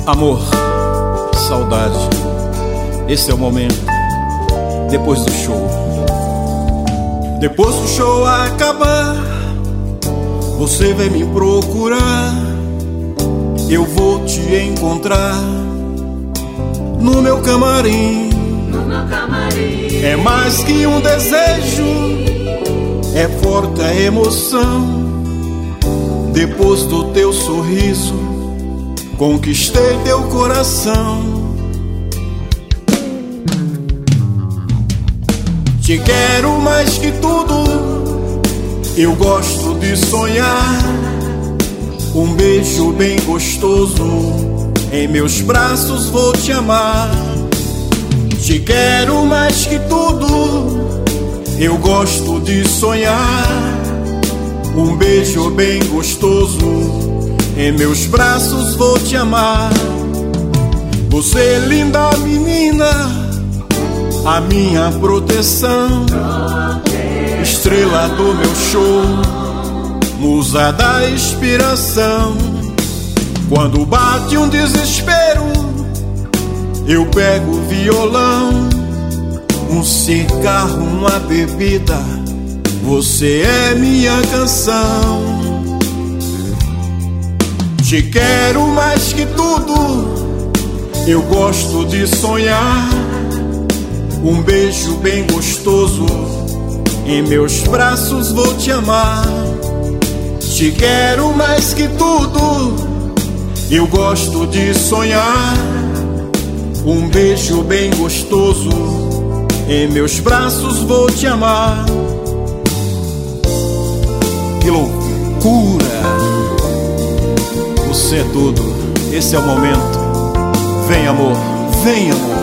Amor, saudade, esse é o momento. Depois do show, depois do show acabar, você vem me procurar. Eu vou te encontrar no meu camarim. É mais que um desejo, é forte a emoção. Depois do teu sorriso, conquistei teu coração. Te quero mais que tudo, eu gosto de sonhar. Um beijo bem gostoso, em meus braços vou te amar. Te quero mais que tudo, eu gosto de sonhar. Um beijo bem gostoso, em meus braços vou te amar. Você linda menina, a minha proteção, estrela do meu show, musa da inspiração. Quando bate um desespero, eu pego o violão, um cigarro, uma bebida, você é minha canção. Te quero mais que tudo, eu gosto de sonhar. Um beijo bem gostoso, em meus braços vou te amar. Te quero mais que tudo, eu gosto de sonhar. Um beijo bem gostoso, em meus braços vou te amar. Que loucura! Você é tudo, esse é o momento. Vem amor, vem amor.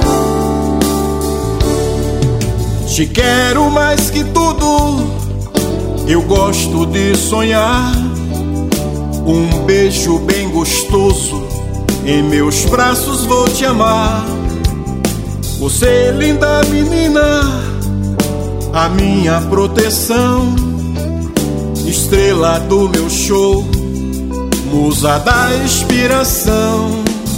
Te quero mais que tudo, eu gosto de sonhar. Um beijo bem gostoso, em meus braços vou te amar. Você linda menina, a minha proteção, estrela do meu show, musa da inspiração.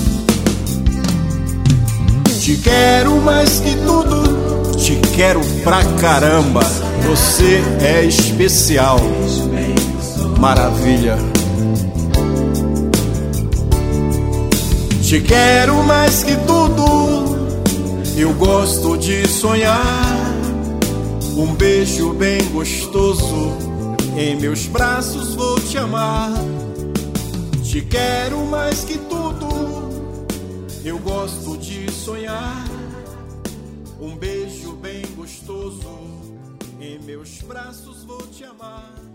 Te quero mais que tudo, te quero pra caramba. Você é especial, maravilha. Te quero mais que tudo, eu gosto de sonhar. Um beijo bem gostoso, em meus braços vou te amar. Te quero mais que tudo, eu gosto de sonhar. Um beijo bem gostoso, em meus braços vou te amar.